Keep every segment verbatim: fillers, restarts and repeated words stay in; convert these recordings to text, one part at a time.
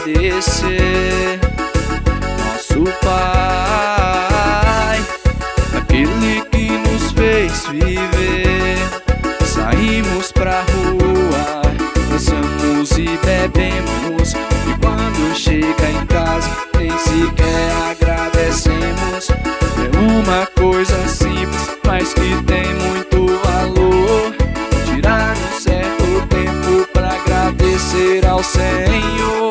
agradecer nosso Pai, aquele que nos fez viver. Saímos pra rua, dançamos e bebemos, e quando chega em casa nem sequer agradecemos. É uma coisa simples, mas que tem muito valor. Tirar um certo tempo pra agradecer ao Senhor.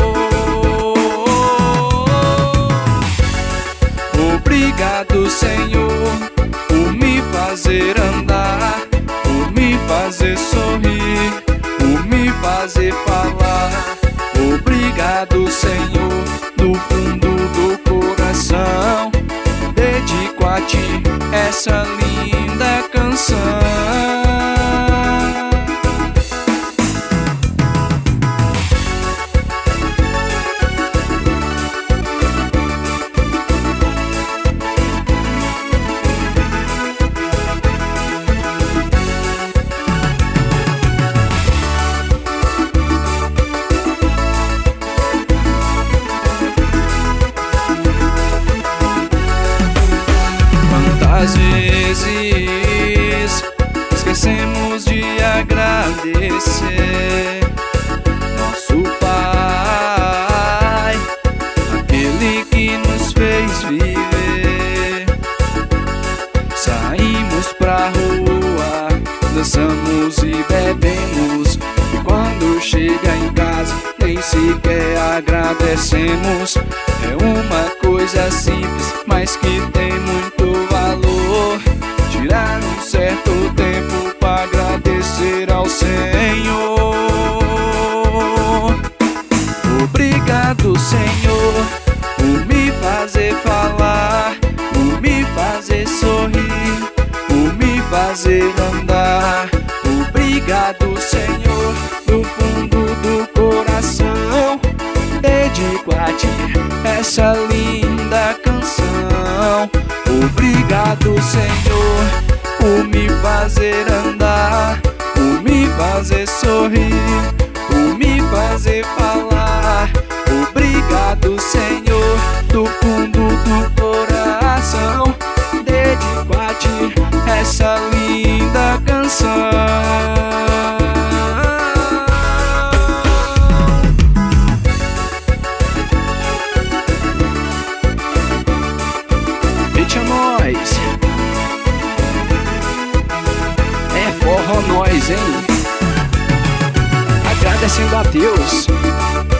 Obrigado, Senhor, por me fazer andar, por me fazer sorrir, por me fazer falar. Obrigado, Senhor, do fundo do coração. Dedico a ti essa linda canção. Às vezes esquecemos de agradecer nosso Pai, aquele que nos fez viver. Saímos pra rua, dançamos e bebemos, e quando chega em casa nem sequer agradecemos. É uma coisa simples, mas que tem muito valor. Tirar um certo tempo para agradecer ao Senhor. Obrigado, Senhor, por me fazer falar, por me fazer sorrir, por me fazer andar. Obrigado, Senhor, do fundo do coração. Dedico a ti essa linda canção. Obrigado, Senhor, por me fazer andar, por me fazer sorrir, por me fazer falar. Obrigado, Senhor, do fundo do coração. Dedico a ti essa linda canção. Nós é forró nós, hein? Agradecendo a Deus